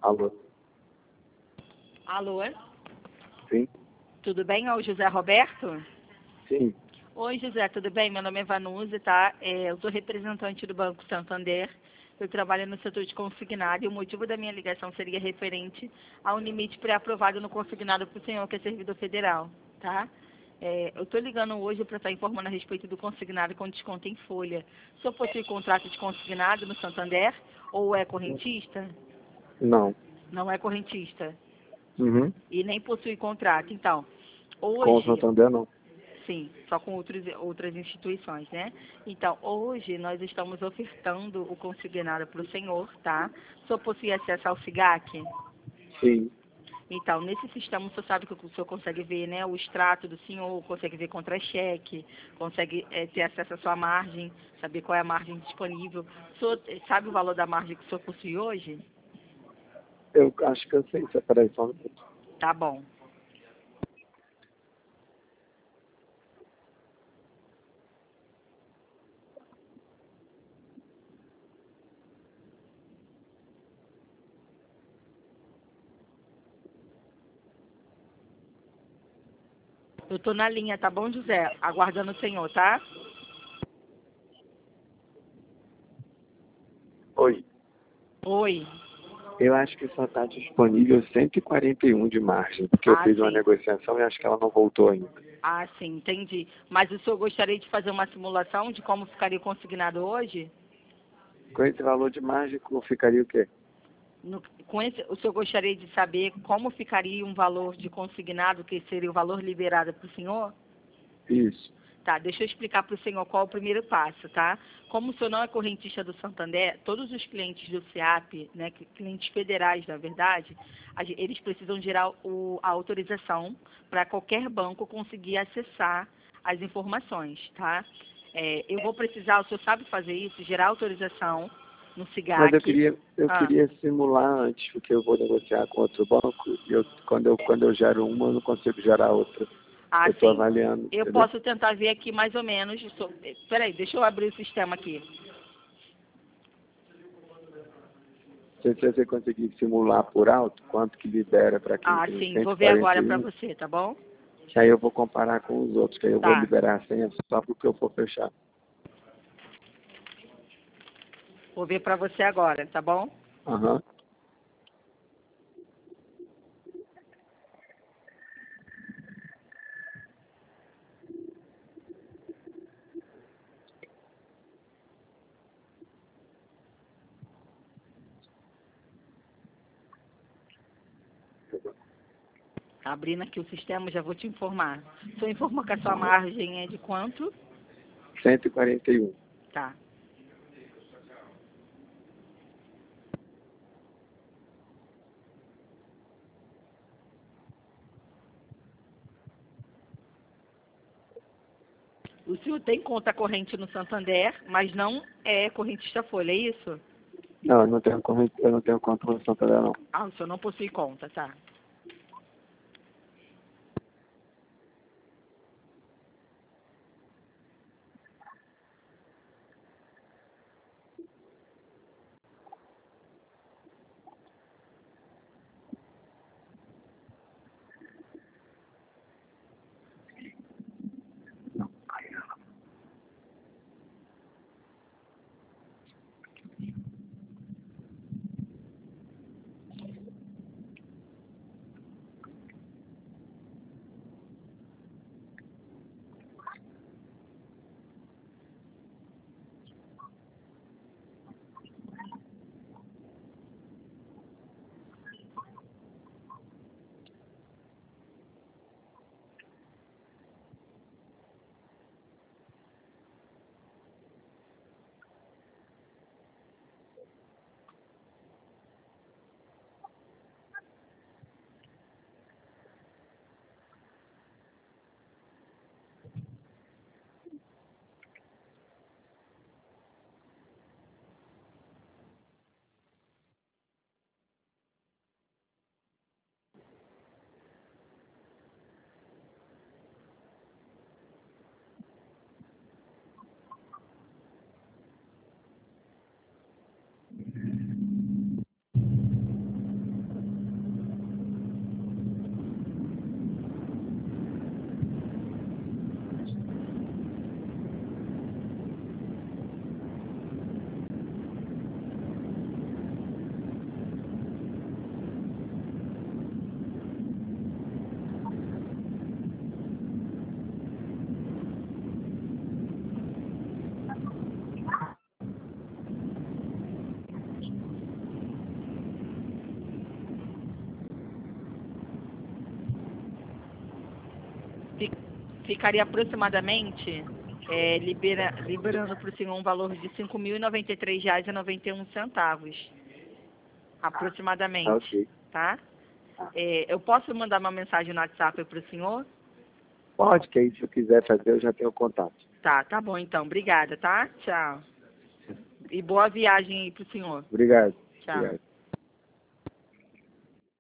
Alô? Alô? Sim? Tudo bem? É o José Roberto? Sim. Oi, José, tudo bem? Meu nome é Vanusa, tá? Eu sou representante do Banco Santander. Eu trabalho no setor de consignado e o motivo da minha ligação seria referente ao limite pré-aprovado no consignado para o senhor, que é servidor federal, tá? Eu estou ligando hoje para estar informando a respeito do consignado com desconto em folha. O senhor possui contrato de consignado no Santander ou é correntista? Não. Não é correntista Uhum. e nem possui contrato. Então, Com o hoje, Santander, não. sim, só com outras instituições, né? Então, hoje nós estamos ofertando o consignado para o senhor, tá? O senhor possui acesso ao SIGAC? Sim. Então, nesse sistema, o senhor sabe que o senhor consegue ver, né, o extrato do senhor, consegue ver contra-cheque, consegue ter acesso à sua margem, saber qual é a margem disponível. O senhor sabe o valor da margem que o senhor possui hoje? Eu acho que eu sei. Peraí, só um minuto. Tá bom. Eu tô na linha, tá bom, José? Aguardando o senhor, tá? Oi. Oi. Eu acho que só está disponível 141 de margem, porque eu Ah, fiz uma sim. negociação e acho que ela não voltou ainda. Ah, sim, entendi. Mas o senhor gostaria de fazer uma simulação de como ficaria consignado hoje? Com esse valor de margem, ficaria o quê? O senhor gostaria de saber como ficaria um valor de consignado, que seria o valor liberado para o senhor? Isso. Tá, deixa eu explicar para o senhor qual é o primeiro passo, tá? Como o senhor não é correntista do Santander, todos os clientes do SEAP, né, clientes federais, na verdade, eles precisam gerar a autorização para qualquer banco conseguir acessar as informações, tá? Eu vou precisar, o senhor sabe fazer isso, gerar autorização no Mas eu SIGAC. queria, eu Ah, queria simular antes, porque eu vou negociar com outro banco e quando eu gero uma, eu não consigo gerar outra. ah, Eu estou sim. avaliando, Eu entendeu? posso tentar ver aqui mais ou menos. Peraí, deixa eu abrir o sistema aqui. Se você conseguir simular por alto, quanto que libera para quem Ah, tem sim, vou ver agora para 141, você, tá bom? que aí eu vou comparar com os outros, que aí eu vou Tá. liberar a senha só porque eu for fechar. Vou ver para você agora, tá bom? Aham. Abrindo aqui o sistema, já vou te informar. O senhor informa que a sua margem é de quanto? 141. Tá. O senhor tem conta corrente no Santander, mas não é correntista Folha, é isso? Não, eu não tenho conta no Santander, não. Ah, o senhor não possui conta, tá. ficaria aproximadamente liberando para o senhor um valor de R$ 5.093,91. Aproximadamente, Ok. tá? Eu posso mandar uma mensagem no WhatsApp para o senhor? Pode, que aí se eu quiser fazer, eu já tenho contato. Tá bom então. Obrigada, tá? Tchau. E boa viagem aí pro senhor. Obrigado. Tchau. Obrigado.